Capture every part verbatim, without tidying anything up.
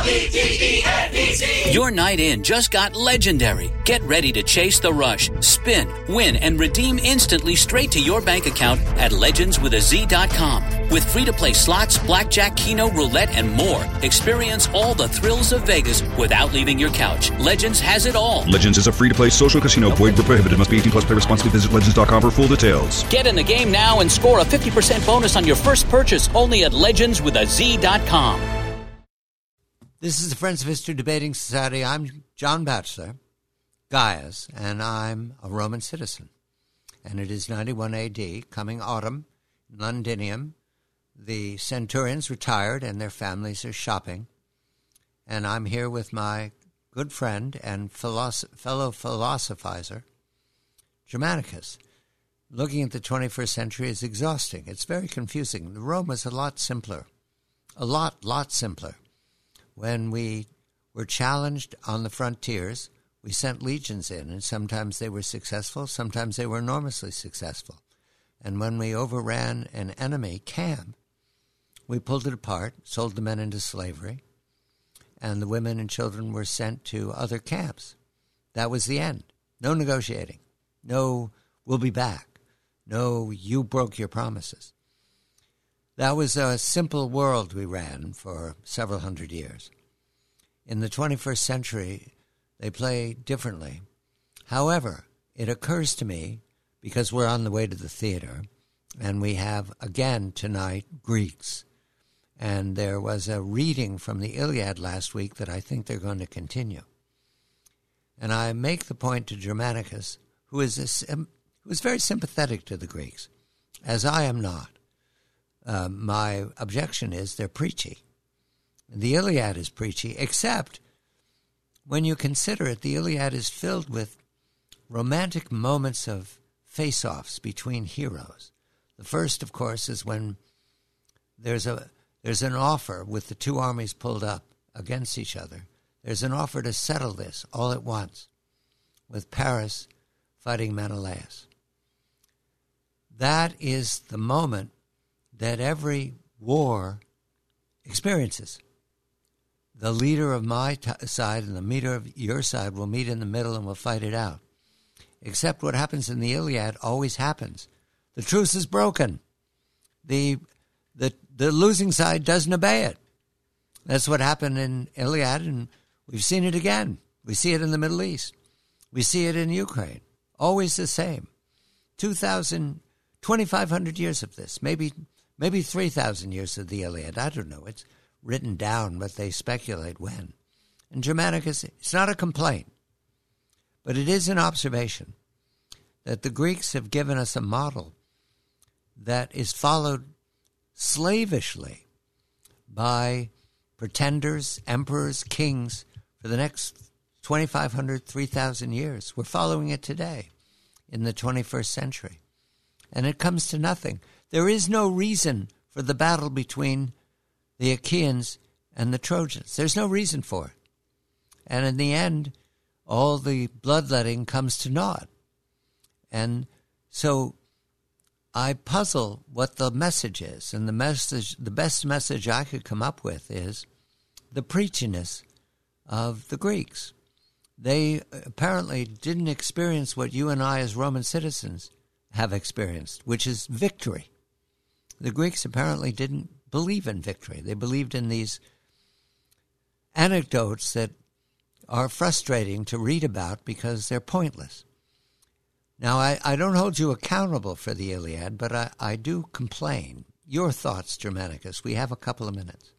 L E G E N D Z. Your night in just got legendary. Get ready to chase the rush, spin, win, and redeem instantly straight to your bank account at legends with a z dot com. With free-to-play slots, blackjack, keno, roulette, and more, experience all the thrills of Vegas without leaving your couch. Legends has it all. Legends is a free-to-play social casino. Void where prohibited. Must be eighteen plus. Play responsibly. Visit legends dot com for full details. Get in the game now and score a fifty percent bonus on your first purchase only at legends with a z dot com. This is the Friends of History Debating Society. I'm John Batchelor, Gaius, and I'm a Roman citizen. And it is ninety-one A D, coming autumn, Londinium. The centurions retired and their families are shopping. And I'm here with my good friend and philosoph- fellow philosophizer, Germanicus. Looking at the twenty-first century is exhausting. It's very confusing. Rome was a lot simpler, a lot, lot simpler. When we were challenged on the frontiers, we sent legions in, and sometimes they were successful, sometimes they were enormously successful. And when we overran an enemy camp, we pulled it apart, sold the men into slavery, and the women and children were sent to other camps. That was the end. No negotiating. No, we'll be back. No, you broke your promises. That was a simple world we ran for several hundred years. In the twenty-first century, they play differently. However, it occurs to me, because we're on the way to the theater, and we have, again tonight, Greeks. And there was a reading from the Iliad last week that I think they're going to continue. And I make the point to Germanicus, who is, a, who is very sympathetic to the Greeks, as I am not. Uh, my objection is they're preachy. The Iliad is preachy, except when you consider it, the Iliad is filled with romantic moments of face-offs between heroes. The first, of course, is when there's a there's an offer with the two armies pulled up against each other. There's an offer to settle this all at once, with Paris fighting Menelaus. That is the moment that every war experiences. The leader of my t- side and the leader of your side will meet in the middle and will fight it out. Except what happens in the Iliad always happens. The truce is broken. The, the, the losing side doesn't obey it. That's what happened in Iliad, and we've seen it again. We see it in the Middle East. We see it in Ukraine. Always the same. two thousand, twenty-five hundred years of this, maybe maybe three thousand years of the Iliad. I don't know. It's written down, but they speculate when. And Germanicus, it's not a complaint, but it is an observation that the Greeks have given us a model that is followed slavishly by pretenders, emperors, kings for the next twenty-five hundred, three thousand years. We're following it today in the twenty-first century. And it comes to nothing. There is no reason for the battle between the Achaeans and the Trojans. There's no reason for it. And in the end, all the bloodletting comes to naught. And so I puzzle what the message is. And the message, the best message I could come up with is the preachiness of the Greeks. They apparently didn't experience what you and I as Roman citizens have experienced, which is victory. The Greeks apparently didn't believe in victory. They believed in these anecdotes that are frustrating to read about because they're pointless. Now, I, I don't hold you accountable for the Iliad, but I, I do complain. Your thoughts, Germanicus. We have a couple of minutes.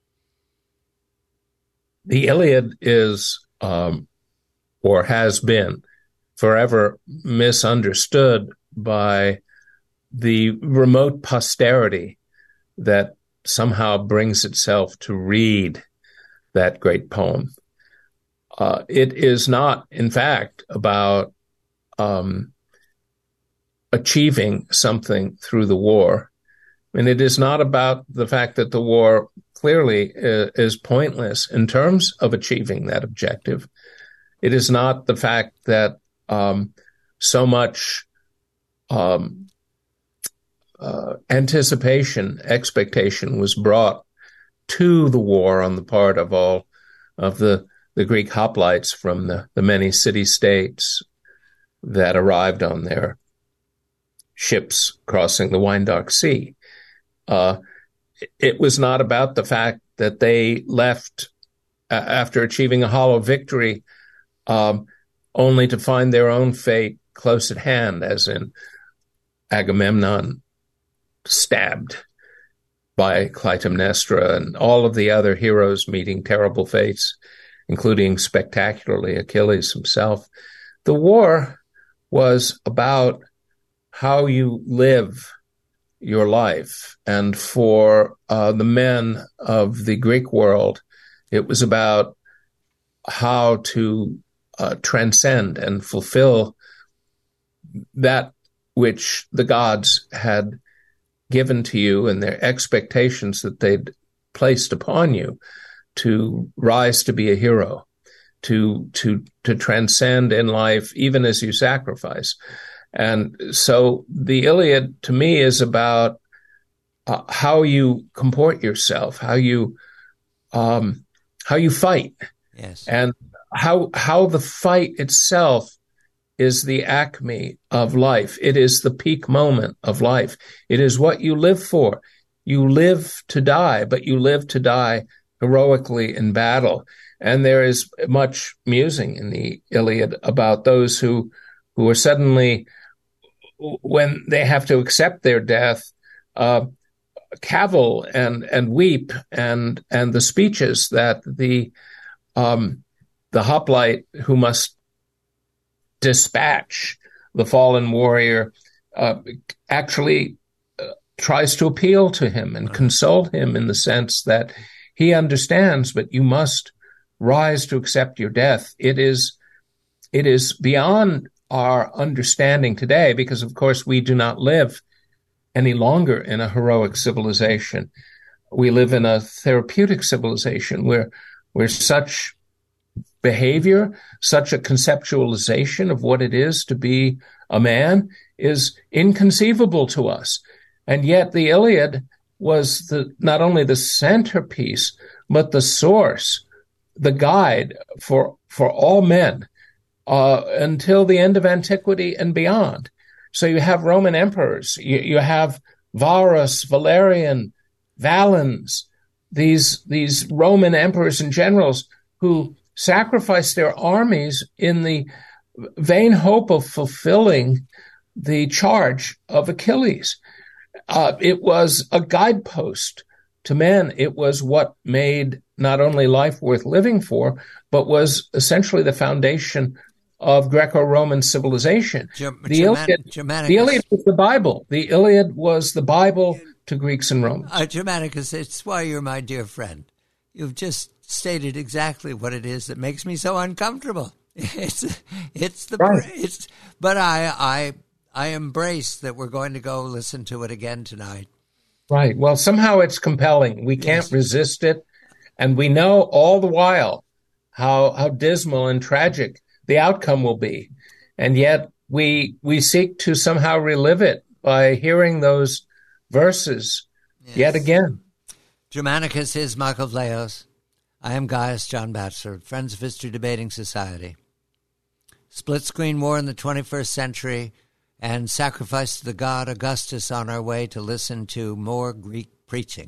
The Iliad is, um, or has been, forever misunderstood by the remote posterity that somehow brings itself to read that great poem. Uh, it is not, in fact, about um, achieving something through the war. And it is not about the fact that the war clearly uh, is pointless in terms of achieving that objective. It is not the fact that um, so much um, uh, anticipation, expectation was brought to the war on the part of all of the, the Greek hoplites from the, the many city-states that arrived on their ships crossing the Wine-Dark Sea. Uh, it was not about the fact that they left uh, after achieving a hollow victory um, only to find their own fate close at hand, as in Agamemnon stabbed by Clytemnestra and all of the other heroes meeting terrible fates, including spectacularly Achilles himself. The war was about how you live your life. And for uh, the men of the Greek world, it was about how to uh, transcend and fulfill that which the gods had given to you and their expectations that they'd placed upon you, to rise to be a hero, to to to transcend in life even as you sacrifice. And so the Iliad to me is about uh, how you comport yourself, how you um, how you fight, yes, and how how the fight itself is the acme of life. It is the peak moment of life. It is what you live for. You live to die, but you live to die heroically in battle. And there is much musing in the Iliad about those who who are suddenly, when they have to accept their death, uh, cavil and and weep, and and the speeches that the um, the hoplite who must dispatch the fallen warrior uh, actually uh, tries to appeal to him and console him in the sense that he understands, but you must rise to accept your death. It is, it is beyond our understanding today, because of course we do not live any longer in a heroic civilization. We live in a therapeutic civilization where, where such behavior, such a conceptualization of what it is to be a man is inconceivable to us. And yet the Iliad was the, not only the centerpiece, but the source, the guide for, for all men, uh, until the end of antiquity and beyond. So you have Roman emperors, you, you have Varus, Valerian, Valens, these, these Roman emperors and generals who sacrificed their armies in the vain hope of fulfilling the charge of Achilles. Uh, it was a guidepost to men. It was what made not only life worth living for, but was essentially the foundation of Greco-Roman civilization. Germ- the, Iliad, Germanicus. the Iliad was the Bible. The Iliad was the Bible to Greeks and Romans. Uh, Germanicus, it's why you're my dear friend. You've just stated exactly what it is that makes me so uncomfortable. It's it's the right. it's but I I I embrace that we're going to go listen to it again tonight. Right. Well, somehow it's compelling. We can't Yes. resist it, and we know all the while how how dismal and tragic the outcome will be, and yet we we seek to somehow relive it by hearing those verses Yes. yet again. Germanicus is Michael Vlahos. I am Gaius John Batchelor, Friends of History Debating Society. Split-screen war in the twenty-first century and sacrifice to the god Augustus on our way to listen to more Greek preaching.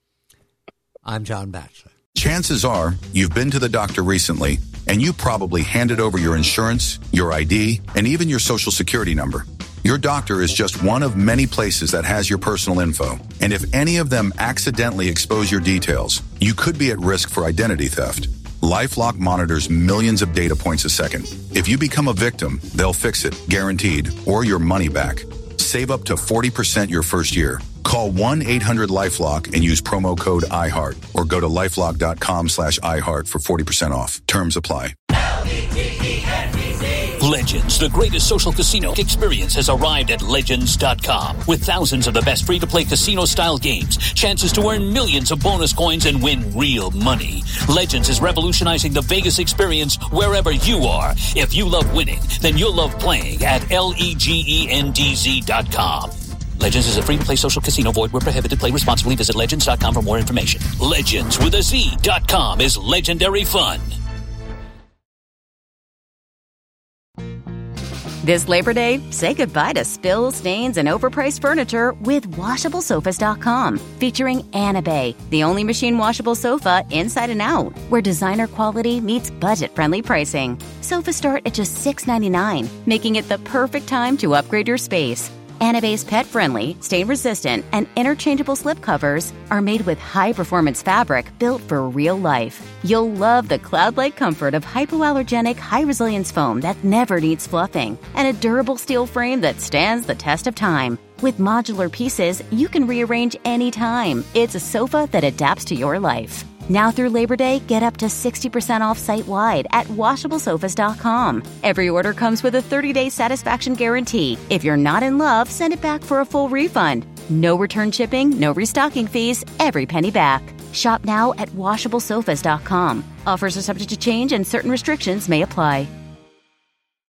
I'm John Batchelor. Chances are you've been to the doctor recently, and you probably handed over your insurance, your I D, and even your social security number. Your doctor is just one of many places that has your personal info. And if any of them accidentally expose your details, you could be at risk for identity theft. LifeLock monitors millions of data points a second. If you become a victim, they'll fix it, guaranteed, or your money back. Save up to forty percent your first year. Call one eight hundred LifeLock and use promo code iHeart, or go to lifelock.com slash iHeart for forty percent off. Terms apply. Legends, the greatest social casino experience, has arrived at Legends dot com. With thousands of the best free-to-play casino-style games, chances to earn millions of bonus coins and win real money. Legends is revolutionizing the Vegas experience wherever you are. If you love winning, then you'll love playing at L E G E N D Z dot com. Legends is a free-to-play social casino. Void where prohibited. Play responsibly. Visit legends dot com for more information. Legends with a Z dot com is legendary fun. This Labor Day, say goodbye to spills, stains, and overpriced furniture with washable sofas dot com, featuring Anabay, the only machine washable sofa inside and out, where designer quality meets budget-friendly pricing. Sofas start at just six ninety-nine, making it the perfect time to upgrade your space. Anabay's pet-friendly, stain-resistant, and interchangeable slip covers are made with high-performance fabric built for real life. You'll love the cloud-like comfort of hypoallergenic, high-resilience foam that never needs fluffing, and a durable steel frame that stands the test of time. With modular pieces, you can rearrange anytime. It's a sofa that adapts to your life. Now through Labor Day, get up to sixty percent off site-wide at washable sofas dot com. Every order comes with a thirty-day satisfaction guarantee. If you're not in love, send it back for a full refund. No return shipping, no restocking fees, every penny back. Shop now at washable sofas dot com. Offers are subject to change and certain restrictions may apply.